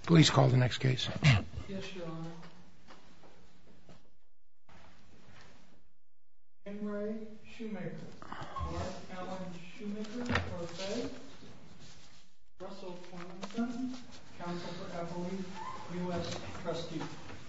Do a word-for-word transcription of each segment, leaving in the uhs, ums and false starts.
Please call the next case. Yes, Your Honor. Henry Shoemaker. Mark Allen Shoemaker, pro se. Russell Clemson, counsel for Appellee, U S Trustee.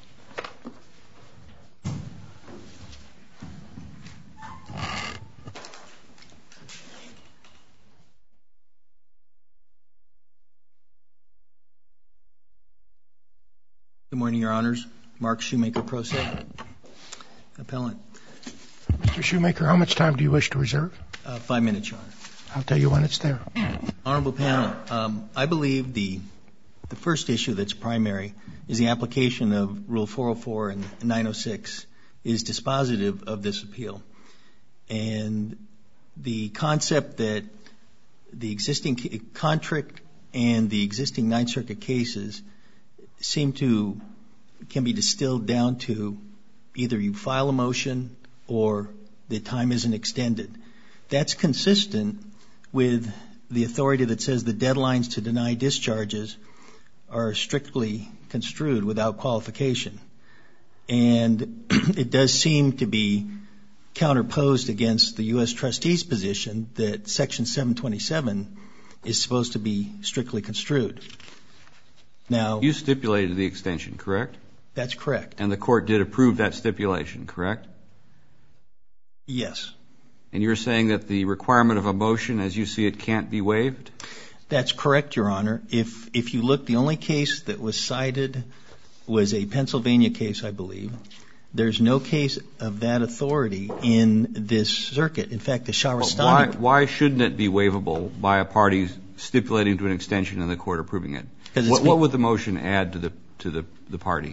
Good morning, Your Honors. Mark Shoemaker, pro se. Appellant. Mister Shoemaker, how much time do you wish to reserve? Uh, five minutes, Your Honor. I'll tell you when it's there. Honorable panel, um, I believe the the first issue that's primary is the application of Rule four oh four and nine oh six is dispositive of this appeal. And the concept that the existing contract and the existing Ninth Circuit cases seem to, can be distilled down to either you file a motion or the time isn't extended. That's consistent with the authority that says the deadlines to deny discharges are strictly construed without qualification. And it does seem to be counterposed against the U S trustee's position that Section seven twenty-seven is supposed to be strictly construed. Now, you stipulated the extension, correct? That's correct. And the court did approve that stipulation, correct? Yes. And you're saying that the requirement of a motion, as you see it, can't be waived? That's correct, Your Honor. If if you look, the only case that was cited was a Pennsylvania case, I believe. There's no case of that authority in this circuit. In fact, the Shahrastani... Why, why shouldn't it be waivable by a party stipulating to an extension and the court approving it? What, what would the motion add to the to the, the party?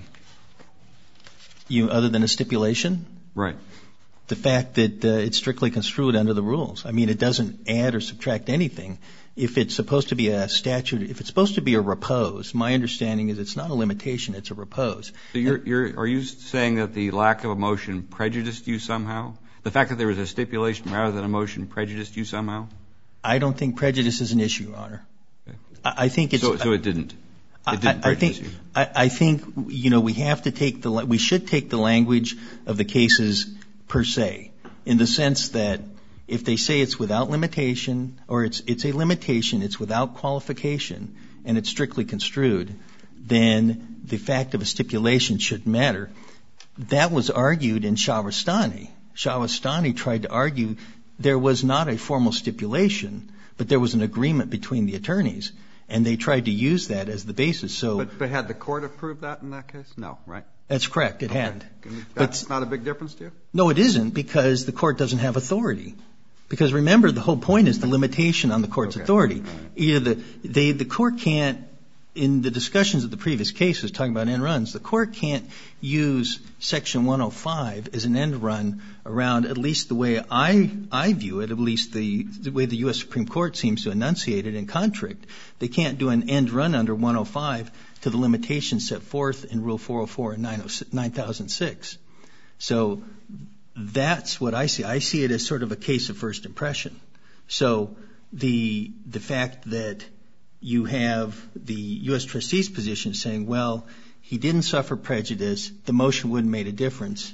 You, other than a stipulation? Right. The fact that uh, it's strictly construed under the rules. I mean, it doesn't add or subtract anything. If it's supposed to be a statute, if it's supposed to be a repose, my understanding is it's not a limitation, it's a repose. So you're, you're, are you saying that the lack of a motion prejudiced you somehow? The fact that there was a stipulation rather than a motion prejudiced you somehow? I don't think prejudice is an issue, Your Honor. Okay. I, I think it's... So, so it didn't? It didn't I, I prejudice think, you? I, I think, you know, we have to take the, we should take the language of the cases per se, in the sense that if they say it's without limitation, or it's it's a limitation, it's without qualification, and it's strictly construed, then the fact of a stipulation shouldn't matter. That was argued in Shahrastani. Shahrastani tried to argue there was not a formal stipulation, but there was an agreement between the attorneys, and they tried to use that as the basis. So, But, but had the court approved that in that case? No, right? That's correct, it had. That's but, not a big difference to you? No, it isn't, because the court doesn't have authority. Because remember, the whole point is the limitation on the court's okay. authority. Right. Either the, they, the court can't, in the discussions of the previous cases talking about end runs, the court can't use Section one oh five as an end run around, at least the way I, I view it, at least the, the way the U S Supreme Court seems to enunciate it in contract. They can't do an end run under one oh five to the limitations set forth in Rule four oh four and nine thousand six. So that's what I see. I see it as sort of a case of first impression. So the the fact that you have the U S trustee's position saying, well, he didn't suffer prejudice, the motion wouldn't have made a difference,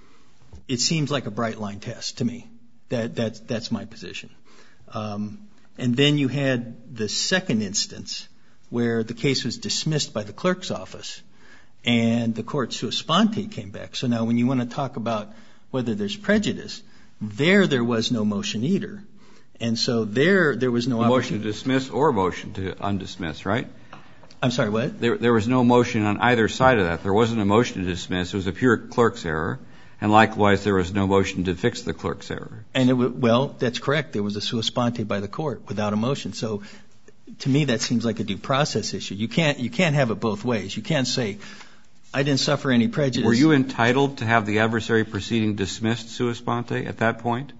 it seems like a bright line test to me. That, that's, that's my position. Um, and then you had the second instance where the case was dismissed by the clerk's office and the court sua sponte came back. So now when you want to talk about whether there's prejudice, there there was no motion either. And so there there was no a motion to dismiss or motion to undismiss, right? I'm sorry, what? There, there was no motion on either side of that. There wasn't a motion to dismiss. It was a pure clerk's error. And likewise, there was no motion to fix the clerk's error. And it w- well, that's correct. There was a sua sponte by the court without a motion. So to me, that seems like a due process issue. You can't you can't have it both ways. You can't say, I didn't suffer any prejudice. Were you entitled to have the adversary proceeding dismissed sua sponte at that point?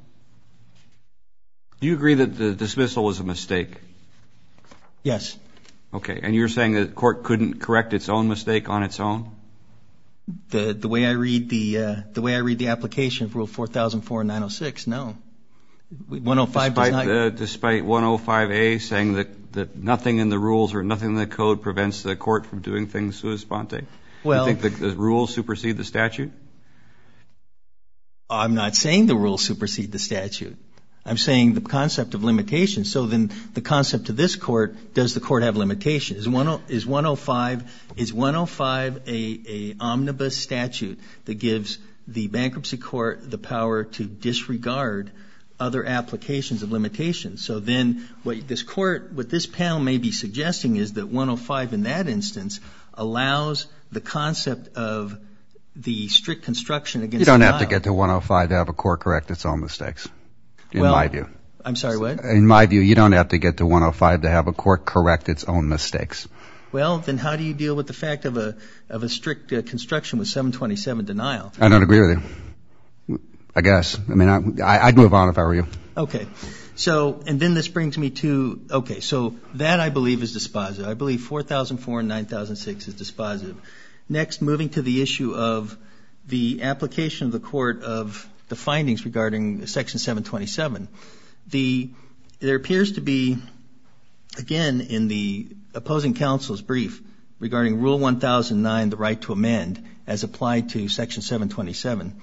Do you agree that the dismissal was a mistake? Yes. Okay. And you're saying that the court couldn't correct its own mistake on its own? The the way I read the uh, the way I read the application of Rule four thousand four and nine oh six, no. one oh five despite, does not... uh, despite one oh five A saying that, that nothing in the rules or nothing in the code prevents the court from doing things sua sponte? Well, you think the, the rules supersede the statute? I'm not saying the rules supersede the statute. I'm saying the concept of limitation. So then the concept of this court, does the court have limitations? Is one oh five, is one oh five a, a omnibus statute that gives the bankruptcy court the power to disregard other applications of limitations? So then what this court, what this panel may be suggesting is that one oh five in that instance allows the concept of the strict construction against You don't denial. have to get to one oh five to have a court correct its own mistakes, in well, my view. I'm sorry, what? In my view, you don't have to get to one oh five to have a court correct its own mistakes. Well, then how do you deal with the fact of a of a strict uh, construction with seven twenty-seven denial? I don't agree with you, I guess. I mean, I, I'd move on if I were you. Okay. So, and then this brings me to, okay, so that I believe is dispositive. I believe four thousand four and nine thousand six is dispositive. Next, moving to the issue of the application of the court of the findings regarding Section seven twenty-seven. The, there appears to be, again, in the opposing counsel's brief regarding Rule one thousand nine, the right to amend, as applied to Section seven twenty-seven.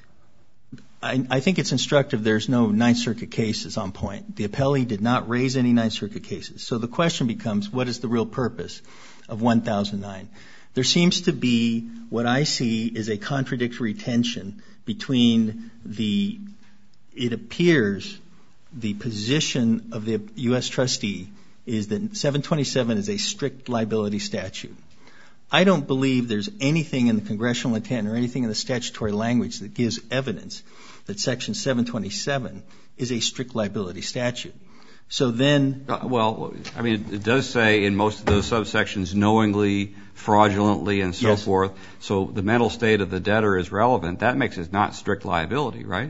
I, I think it's instructive there's no Ninth Circuit cases on point. The appellee did not raise any Ninth Circuit cases. So the question becomes, what is the real purpose of one thousand nine? There seems to be what I see is a contradictory tension between the, it appears the position of the U S trustee is that seven twenty-seven is a strict liability statute. I don't believe there's anything in the congressional intent or anything in the statutory language that gives evidence that Section seven twenty-seven is a strict liability statute. So then... Uh, well, I mean, it does say in most of those subsections knowingly, fraudulently, and so yes. forth. So the mental state of the debtor is relevant. That makes it not strict liability, right?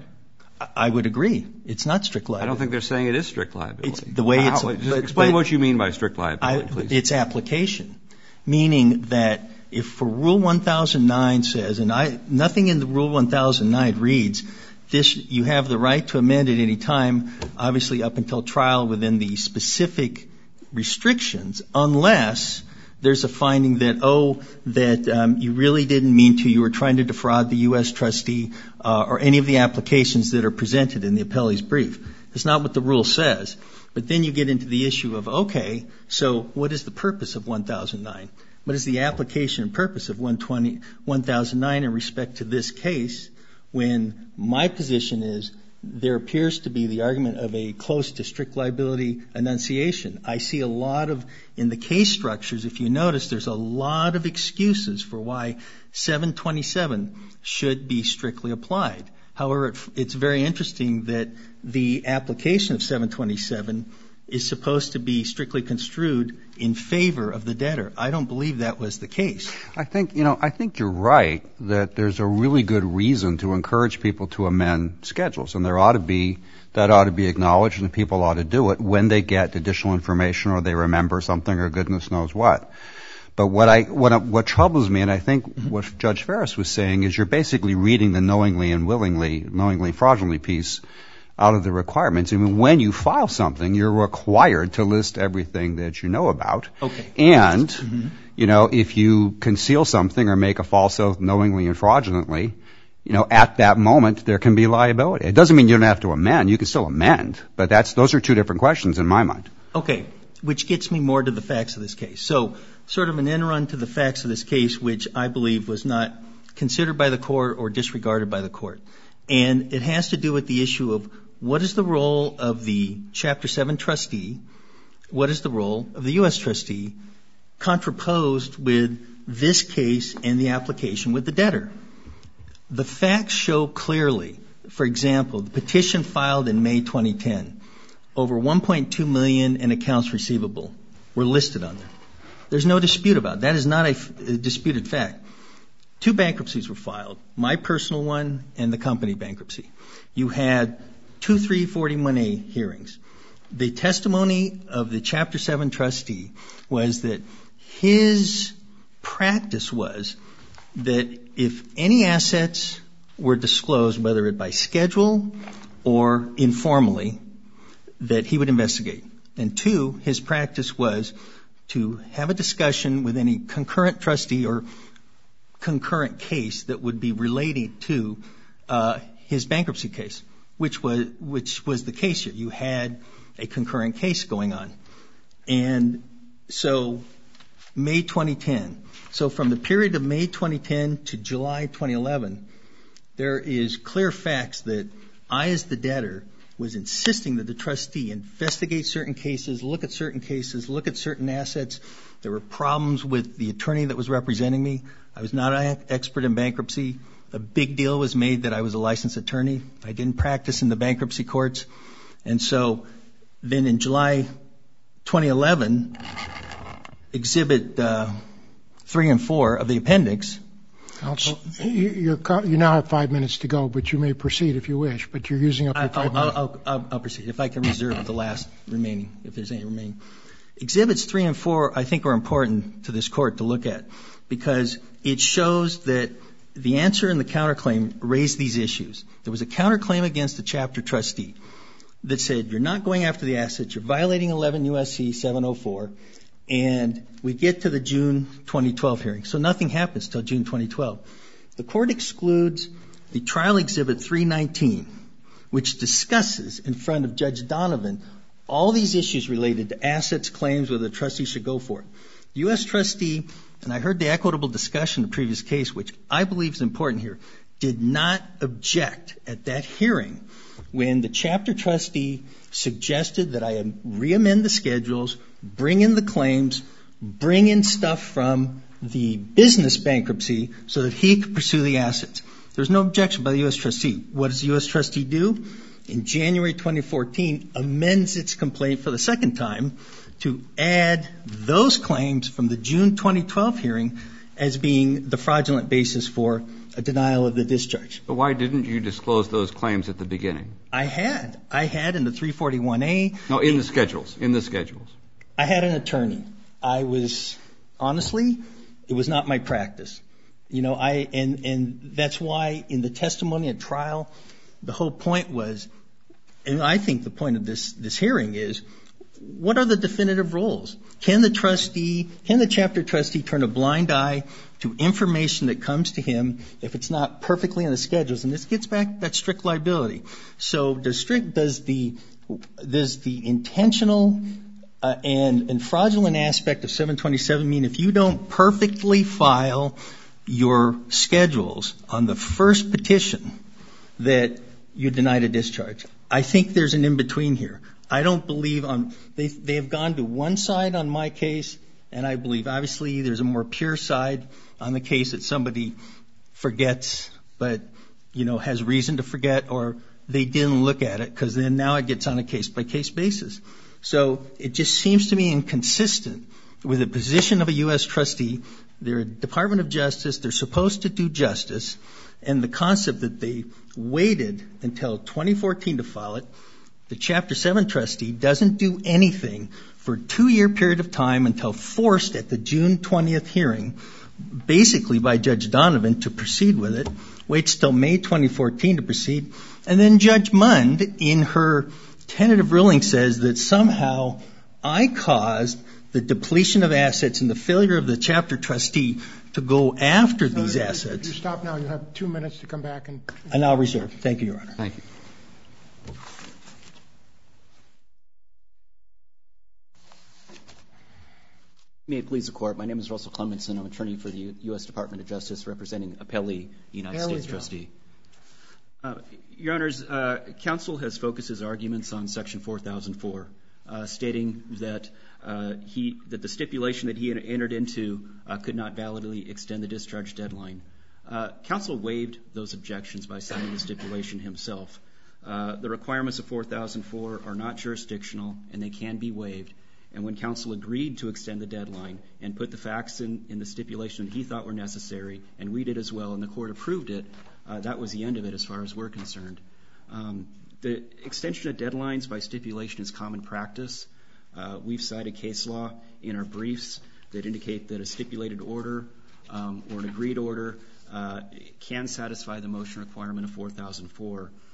I would agree. It's not strict liability. I don't think they're saying it is strict liability. It's the way it's... How, just but, explain but what you mean by strict liability, I, please. It's application, meaning that if for Rule one thousand nine says, and I, nothing in the Rule one thousand nine reads, this, you have the right to amend at any time, obviously up until trial within the specific restrictions, unless there's a finding that, oh, that um, you really didn't mean to, you were trying to defraud the U S trustee uh, or any of the applications that are presented in the appellee's brief. That's not what the rule says. But then you get into the issue of, okay, so what is the purpose of one thousand nine? What is the application and purpose of one thousand nine in respect to this case, when my position is there appears to be the argument of a close to strict liability enunciation. I see a lot of, in the case structures, if you notice, there's a lot of excuses for why seven twenty-seven should be strictly applied. However, it's very interesting that the application of seven twenty-seven is supposed to be strictly construed in favor of the debtor. I don't believe that was the case. I think, you know, I think you're right that there's a really good reason to encourage people to amend schedules, and there ought to be, that ought to be acknowledged, and people ought to do it when they get additional information or they remember something or goodness knows what. But what I, what, what troubles me, and I think mm-hmm. what Judge Ferris was saying, is you're basically reading the knowingly and willingly, knowingly fraudulently piece out of the requirements. I mean, when you file something, you're required to list everything that you know about. Okay. And, mm-hmm. you know, if you conceal something or make a false oath knowingly and fraudulently, you know, at that moment, there can be liability. It doesn't mean you don't have to amend. You can still amend. But that's, those are two different questions in my mind. Okay. Which gets me more to the facts of this case. So, sort of an end run to the facts of this case, which I believe was not considered by the court or disregarded by the court. And it has to do with the issue of what is the role of the Chapter seven trustee, what is the role of the U S trustee, contraposed with this case and the application with the debtor. The facts show clearly, for example, the petition filed in May twenty ten, over one point two million in accounts receivable were listed on there. There's no dispute about it. That is not a, f- a disputed fact. Two bankruptcies were filed, my personal one and the company bankruptcy. You had two three forty-one A hearings. The testimony of the Chapter seven trustee was that his practice was that if any assets were disclosed, whether it by schedule or informally, that he would investigate. And two, his practice was to have a discussion with any concurrent trustee or concurrent case that would be related to uh, his bankruptcy case, which was which was the case here. You had a concurrent case going on. And so May twenty ten. So from the period of May twenty ten to July twenty eleven, there is clear facts that I, as the debtor, was insisting that the trustee investigate certain cases, look at certain cases, look at certain assets. There were problems with the attorney that was representing me. I was not an expert in bankruptcy. A big deal was made that I was a licensed attorney. I didn't practice in the bankruptcy courts. And so then in July twenty eleven, Exhibit uh, three and four of the appendix. Counsel, you're, you now have five minutes to go, but you may proceed if you wish, but you're using up your five I'll, minutes. I'll, I'll, I'll proceed, if I can reserve the last remaining, if there's any remaining. Exhibits three and four, I think, are important to this court to look at because it shows that the answer and the counterclaim raised these issues. There was a counterclaim against the chapter trustee that said, you're not going after the assets, you're violating eleven U S C seven oh four, and we get to the June twenty twelve hearing. So nothing happens till June twenty twelve. The court excludes the trial exhibit three nineteen, which discusses in front of Judge Donovan all these issues related to assets, claims, whether the trustee should go for it. The U S trustee, and I heard the equitable discussion in the previous case, which I believe is important here, did not object at that hearing when the chapter trustee suggested that I re-amend the schedules, bring in the claims, bring in stuff from the business bankruptcy so that he could pursue the assets. There's no objection by the U S trustee. What does the U S trustee do? In January twenty fourteen, amends its complaint for the second time to add those claims from the June twenty twelve hearing as being the fraudulent basis for a denial of the discharge. But why didn't you disclose those claims at the beginning? I had. I had in the three forty-one A. No, in the schedules. In the schedules. I had an attorney. I was, honestly, it was not my practice. You know, I, and, and that's why in the testimony at trial, the whole point was, and I think the point of this, this hearing is, what are the definitive rules? Can the trustee, can the chapter trustee turn a blind eye to information that comes to him if it's not perfectly in the schedules? And this gets back to that strict liability. So does strict, does the, does the intentional uh, and, and fraudulent aspect of seven twenty-seven mean if you don't perfectly file your schedules on the first petition that you denied a discharge? I think there's an in-between here. I don't believe on, they, they have gone to one side on my case, and I believe obviously there's a more pure side on the case that somebody forgets, but, you know, has reason to forget, or they didn't look at it, because then now it gets on a case-by-case basis. So it just seems to me inconsistent with the position of a U S trustee. They're a Department of Justice. They're supposed to do justice. And the concept that they waited until twenty fourteen to file it, the Chapter seven trustee doesn't do anything for a two-year period of time until forced at the June twentieth hearing, basically by Judge Donovan, to proceed with it, waits till May twenty fourteen to proceed, and then Judge Mund, in her tentative ruling, says that somehow I caused the depletion of assets and the failure of the chapter trustee to go after So these if, assets. If you stop now, you have two minutes to come back and... And I'll reserve. Thank you, Your Honor. Thank you. May it please the Court. My name is Russell Clemenson. I'm attorney for the U S Department of Justice representing Appellee United There we States go. Trustee. Uh, Your Honors, uh, counsel has focused his arguments on Section four thousand four, uh, stating that uh, he that the stipulation that he had entered into uh, could not validly extend the discharge deadline. Uh, counsel waived those objections by signing the stipulation himself. Uh, the requirements of four thousand four are not jurisdictional, and they can be waived. And when counsel agreed to extend the deadline and put the facts in, in the stipulation that he thought were necessary, and we did as well, and the court approved it, uh, that was the end of it as far as we're concerned. Um, the extension of deadlines by stipulation is common practice. Uh, we've cited case law in our briefs that indicate that a stipulated order um, or an agreed order uh, can satisfy the motion requirement of four thousand four.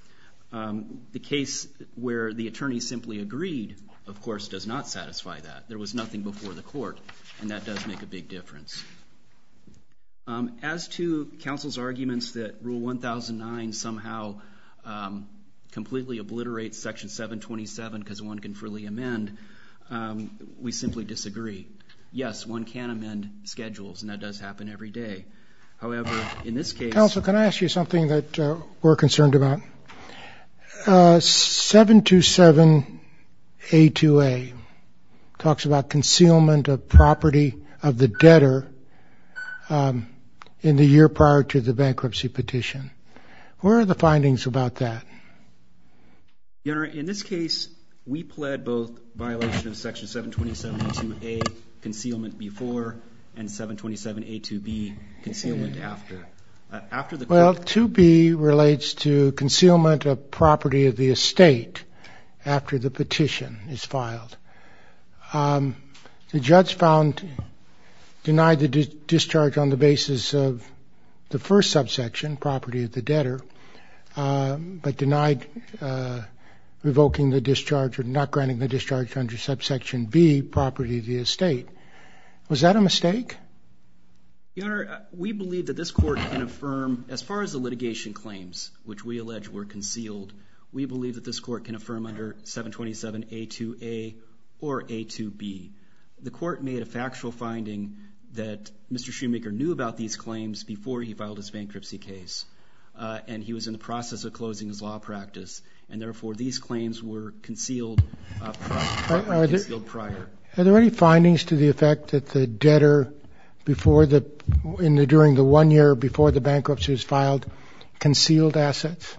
Um, the case where the attorney simply agreed, of course, does not satisfy that. There was nothing before the court, and that does make a big difference. Um, as to counsel's arguments that Rule one thousand nine somehow um, completely obliterates Section seven twenty-seven because one can freely amend, um, we simply disagree. Yes, one can amend schedules, and that does happen every day. However, in this case... Counsel, can I ask you something that uh, we're concerned about? Uh, seven twenty-seven A two A talks about concealment of property of the debtor um, in the year prior to the bankruptcy petition. Where are the findings about that? Your Honor, in this case, we pled both violation of Section seven twenty-seven A two A, concealment before, and seven twenty-seven A two B, concealment after. Uh, after the well, court... two B relates to concealment of property of the estate after the petition is filed. Um, the judge found, denied the di- discharge on the basis of the first subsection, property of the debtor, uh, but denied uh, revoking the discharge or not granting the discharge under subsection B, property of the estate. Was that a mistake? Your Honor, we believe that this court can affirm, as far as the litigation claims, which we allege were concealed, we believe that this court can affirm under seven twenty-seven A two A or A two B. The court made a factual finding that Mister Shoemaker knew about these claims before he filed his bankruptcy case, uh, and he was in the process of closing his law practice, and therefore these claims were concealed, uh, prior, Are, are concealed there, prior. Are there any findings to the effect that the debtor, before the in the during the one year before the bankruptcy was filed, concealed assets?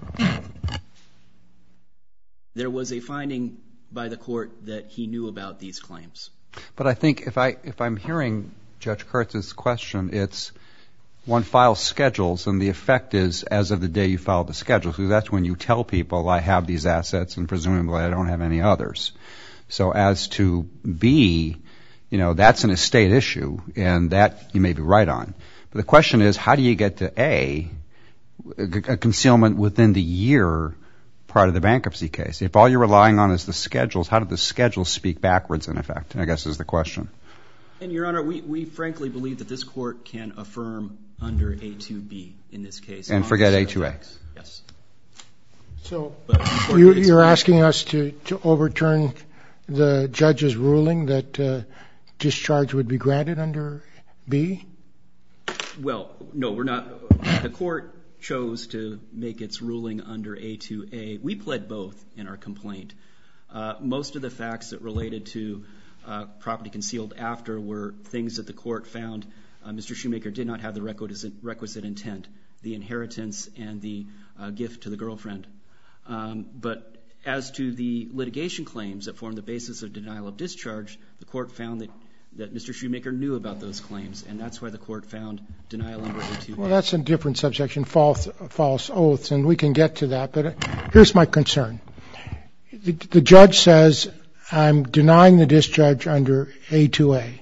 There was a finding by the court that he knew about these claims. But I think if I if I'm hearing Judge Kurtz's question, it's one files schedules, and the effect is as of the day you file the schedule. So that's when you tell people I have these assets, and presumably I don't have any others. So as to B, you know, that's an estate issue, and that you may be right on. But the question is, how do you get to A, a concealment within the year prior to the bankruptcy case? If all you're relying on is the schedules, how do the schedules speak backwards, in effect, I guess is the question. And, Your Honor, we, we frankly believe that this court can affirm under A two B in this case. And forget A two A. Yes. So But you, you're asking us to, to overturn the judge's ruling that uh, discharge would be granted under B? Well, no, we're not. The court chose to make its ruling under A two A. We pled both in our complaint. Uh, most of the facts that related to uh, property concealed after were things that the court found uh, Mister Shoemaker did not have the requisite, requisite intent, the inheritance and the uh, gift to the girlfriend. Um, but as to the litigation claims that form the basis of denial of discharge, the court found that, that Mister Shoemaker knew about those claims, and that's why the court found denial under A two A. Well, that's a different subsection, false, false oaths, and we can get to that. But here's my concern. The, the judge says, I'm denying the discharge under A two A.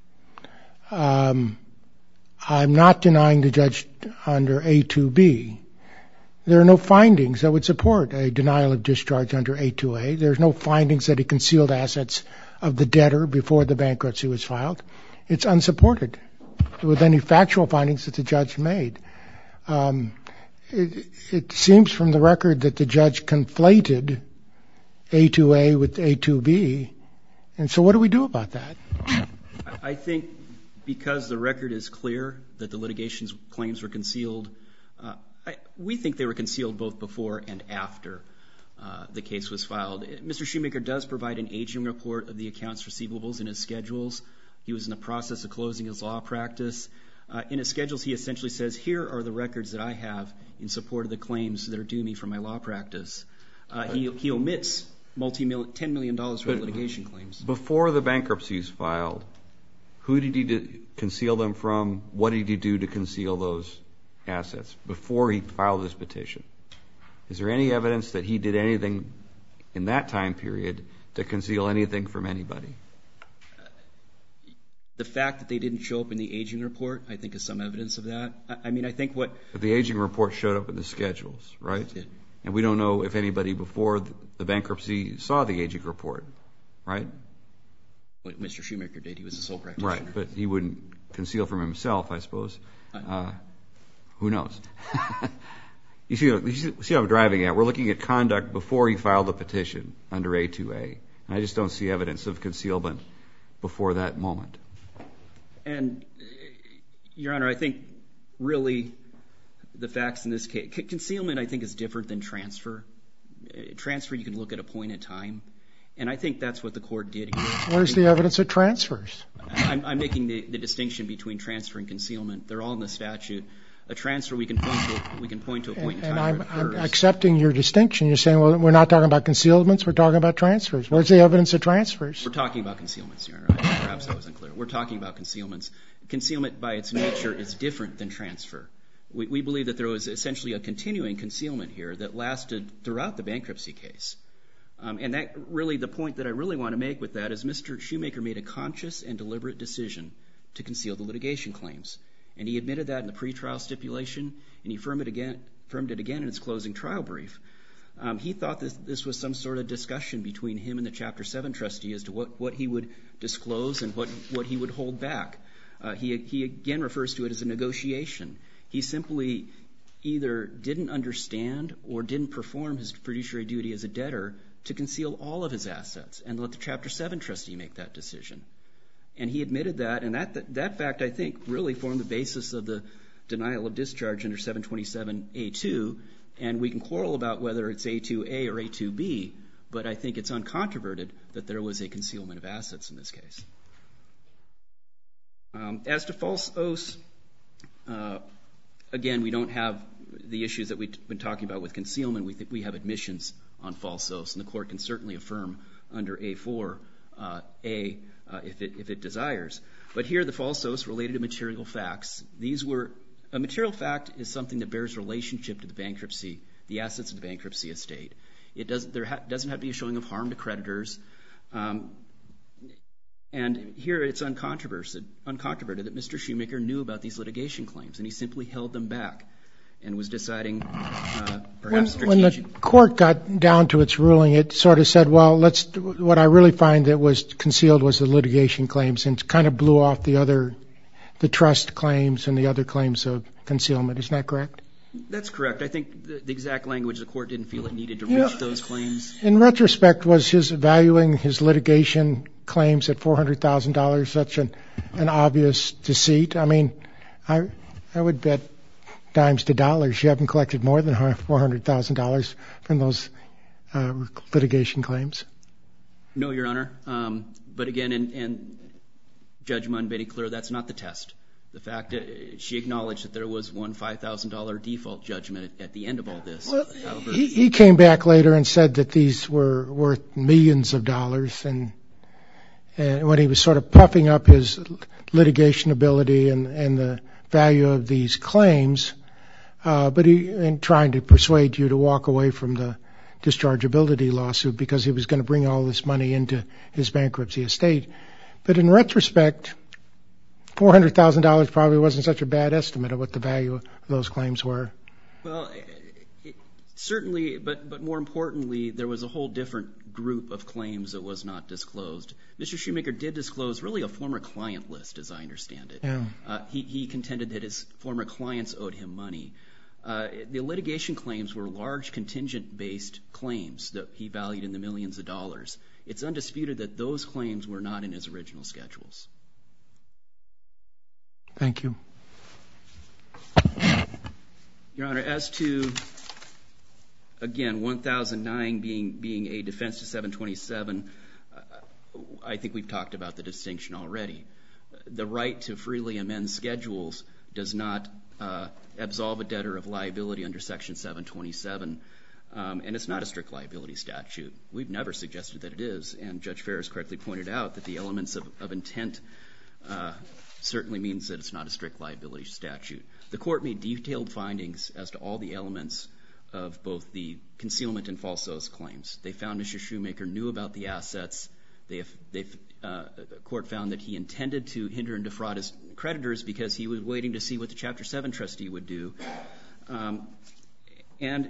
Um, I'm not denying the judge under A two B. There are no findings that would support a denial of discharge under A two A. There's no findings that he concealed assets of the debtor before the bankruptcy was filed. It's unsupported with any factual findings that the judge made. Um, it, it seems from the record that the judge conflated A two A with A two B. And so what do we do about that? I think because the record is clear that the litigation claims were concealed, uh, I, we think they were concealed both before and after uh, the case was filed. Mister Shoemaker does provide an aging report of the accounts receivables in his schedules. He was in the process of closing his law practice. Uh, in his schedules, he essentially says, here are the records that I have in support of the claims that are due me from my law practice. Uh, he, he omits multi-million, ten million dollars worth of litigation claims. Before the bankruptcy is filed, who did he do, conceal them from? What did he do to conceal those assets before he filed this petition? Is there any evidence that he did anything in that time period to conceal anything from anybody? The fact that they didn't show up in the aging report, I think, is some evidence of that. I, I mean, I think what... But the aging report showed up in the schedules, right? It did. And we don't know if anybody before the bankruptcy saw the aging report, right? What Mister Shoemaker did, he was a sole practitioner. Right, but he wouldn't conceal from himself, I suppose. Uh, who knows? you, see, you see what I'm driving at? We're looking at conduct before he filed the petition under A two A. And I just don't see evidence of concealment before that moment. And, Your Honor, I think really the facts in this case, concealment I think is different than transfer. Transfer you can look at a point in time. And I think that's what the court did here. Where's the evidence of transfers? I'm, I'm making the, the distinction between transfer and concealment. They're all in the statute. A transfer we can point to, we can point to a point and, in time. And I'm, I'm accepting your distinction. You're saying, well, we're not talking about concealments, we're talking about transfers. Where's the evidence of transfers? We're talking about concealments, Your Honor. Perhaps I wasn't clear. We're talking about concealments. Concealment by its nature is different than transfer. We, we believe that there was essentially a continuing concealment here that lasted throughout the bankruptcy case. Um, and that really, the point that I really want to make with that is Mister Shoemaker made a conscious and deliberate decision to conceal the litigation claims. And he admitted that in the pretrial stipulation, and he affirmed it again, affirmed it again in his closing trial brief. Um, he thought this, this was some sort of discussion between him and the Chapter seven trustee as to what, what he would disclose and what, what he would hold back. Uh, he, he again refers to it as a negotiation. He simply either didn't understand or didn't perform his fiduciary duty as a debtor to conceal all of his assets and let the Chapter seven trustee make that decision. And he admitted that, and that, that, that fact, I think, really formed the basis of the denial of discharge under seven twenty-seven A two, and we can quarrel about whether it's A two A or A two B, but I think it's uncontroverted that there was a concealment of assets in this case. Um, as to false oaths, uh, again, we don't have the issues that we've been talking about with concealment. We, th- we have admissions on false oaths, and the court can certainly affirm under A four uh, A uh, if, it, if it desires. But here the false oaths related to material facts. These were, a material fact is something that bears relationship to the bankruptcy, the assets of the bankruptcy estate. It doesn't, there ha- doesn't have to be a showing of harm to creditors. Um, and here it's uncontroverted, uncontroverted that Mister Shoemaker knew about these litigation claims, and he simply held them back and was deciding uh, perhaps when, when the court got down to its ruling, it sort of said, well, let's, what I really find that was concealed was the litigation claims, and kind of blew off the other, the trust claims and the other claims of concealment. Isn't that correct? That's correct. I think the, the exact language, the court didn't feel it needed to you reach know, those claims. In retrospect, was his valuing his litigation claims at four hundred thousand dollars such an, an obvious deceit? I mean, I I would bet dimes to dollars you haven't collected more than four hundred thousand dollars from those uh, litigation claims. No, Your Honor. Um, but again, and, and Judge Munn made it clear that's not the test. The fact that she acknowledged that there was one five thousand dollars default judgment at, at the end of all this. Well, However, he, he came back later and said that these were worth millions of dollars, and, and when he was sort of puffing up his litigation ability and, and the value of these claims, uh, but he, and trying to persuade you to walk away from the dischargeability lawsuit because he was going to bring all this money into his bankruptcy estate. But in retrospect, four hundred thousand dollars probably wasn't such a bad estimate of what the value of those claims were. Well, it, certainly, but, but more importantly, there was a whole different group of claims that was not disclosed. Mister Shoemaker did disclose really a former client list, as I understand it. Yeah. Uh, he, he contended that his former clients owed him money. Uh, the litigation claims were large contingent-based claims that he valued in the millions of dollars. It's undisputed that those claims were not in his original schedules. Thank you. Your Honor, as to, again, one thousand nine being being a defense to seven twenty-seven, uh, I think we've talked about the distinction already. The right to freely amend schedules does not uh, absolve a debtor of liability under Section seven twenty-seven, um, and it's not a strict liability statute. We've never suggested that it is, and Judge Ferris correctly pointed out that the elements of, of intent uh, certainly means that it's not a strict liability statute. The court made detailed findings as to all the elements of both the concealment and false oaths claims. They found Mister Shoemaker knew about the assets. They have, they've, uh, the court found that he intended to hinder and defraud his creditors because he was waiting to see what the Chapter seven trustee would do. Um, and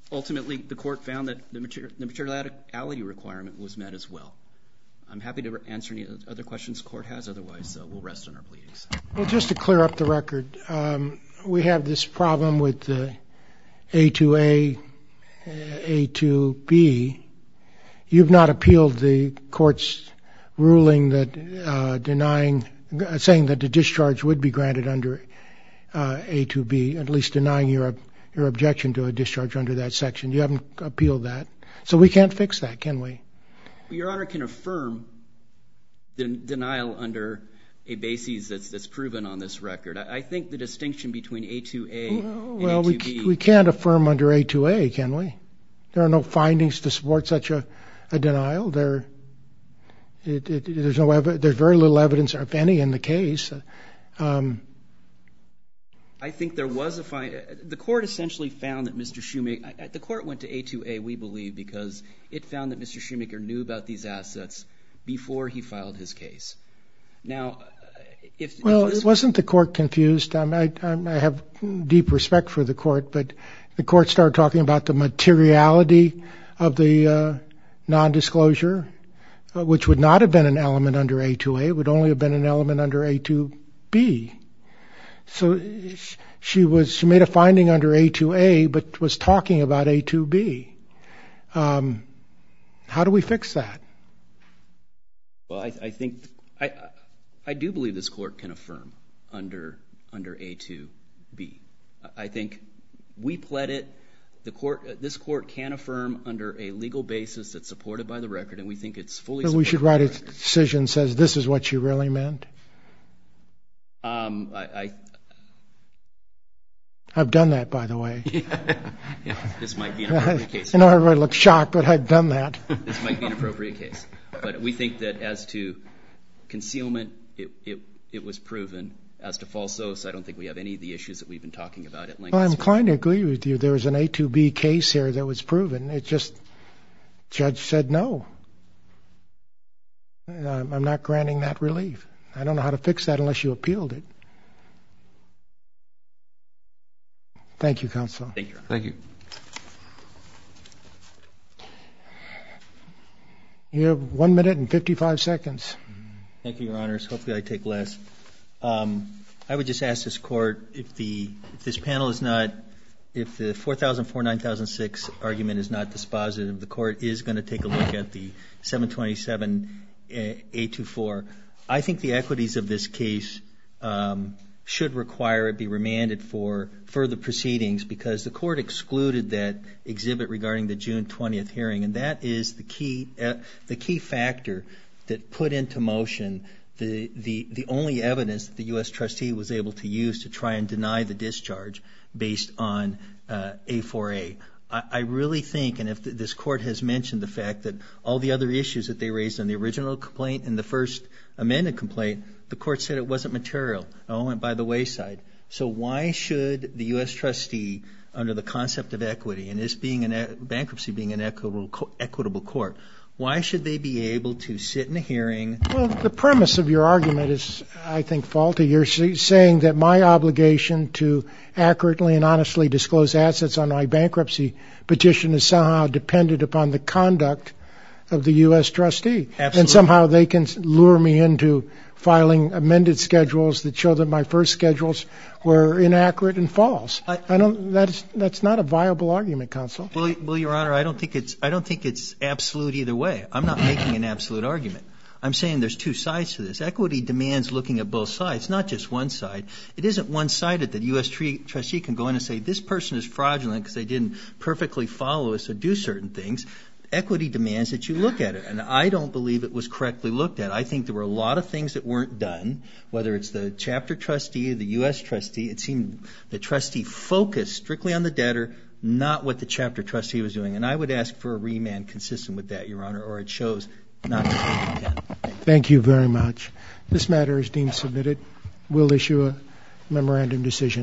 ultimately, the court found that the materiality requirement was met as well. I'm happy to answer any other questions the court has. Otherwise, uh, we'll rest on our pleadings. Well, just to clear up the record, um, we have this problem with the A two A, A two B. You've not appealed the court's ruling that uh, denying, uh, saying that the discharge would be granted under uh, A two B, at least denying your your objection to a discharge under that section. You haven't appealed that, so we can't fix that, can we? Your Honor can affirm the denial under a basis that's that's proven on this record. I, I think the distinction between A two A and well, A two B... Well, we, we can't affirm under A two A, can we? There are no findings to support such a, a denial. There, it, it, there's no ev- there's very little evidence, if any, in the case. Um, I think there was a find. The court essentially found that Mister Shoemaker. The court went to A two A, we believe, because it found that Mister Shoemaker knew about these assets before he filed his case. Now, if well, if this, wasn't the court confused? Um, I, I have deep respect for the court, but the court started talking about the materiality of the uh, non-disclosure, uh, which would not have been an element under A two A. It would only have been an element under A two B. So she was she made a finding under A two A, but was talking about A two B. Um, how do we fix that? Well, I, I think I I do believe this court can affirm under under A two B. I think we pled it. The court, this court can affirm under a legal basis that's supported by the record, and we think it's fully. So we should write a decision that says this is what she really meant. Um, I. I I've done that, by the way. yeah, this might be an appropriate case. I know everybody looks shocked, but I've done that. This might be an appropriate case. But we think that as to concealment, it, it, it was proven. As to falsos, I don't think we have any of the issues that we've been talking about at length. Well, I'm inclined to agree with you. There was an A two B case here that was proven. It just, judge said no. I'm not granting that relief. I don't know how to fix that unless you appealed it. Thank you, counsel. Thank you. Thank you. You have one minute and fifty-five seconds. Thank you, Your Honors. Hopefully I take less. Um, I would just ask this court if the if this panel is not, if the four thousand four, nine thousand six argument is not dispositive, the court is going to take a look at the seven twenty-seven A twenty-four. I think the equities of this case um, should require it be remanded for further proceedings because the court excluded that exhibit regarding the June twentieth hearing, and that is the key uh, the key factor that put into motion the, the, the only evidence that the U S trustee was able to use to try and deny the discharge based on uh, A four A. I, I really think, and if th- this court has mentioned the fact that all the other issues that they raised on the original complaint and the first amended complaint, the court said it wasn't material. It all went by the wayside. So why should the U S trustee, under the concept of equity, and this being an e- bankruptcy being an equitable, co- equitable court, why should they be able to sit in a hearing? Well, the premise of your argument is, I think, faulty. You're saying that my obligation to accurately and honestly disclose assets on my bankruptcy petition is somehow dependent upon the conduct of the U S trustee. Absolutely. And somehow they can lure me into filing amended schedules that show that my first schedules were inaccurate and false. I, I don't. That's that's not a viable argument, counsel. Well, well, Your Honor, I don't think it's I don't think it's absolute either way. I'm not making an absolute argument. I'm saying there's two sides to this. Equity demands looking at both sides, not just one side. It isn't one-sided that U S trustee can go in and say this person is fraudulent because they didn't perfectly follow us or do certain things. Equity demands that you look at it, and I don't believe it was correctly looked at. I think there were a lot of things that weren't done, whether it's the chapter trustee or the U S trustee. It seemed the trustee focused strictly on the debtor, not what the chapter trustee was doing. And I would ask for a remand consistent with that, Your Honor, or it shows not to take intent. Thank you very much. This matter is deemed submitted. We'll issue a memorandum decision.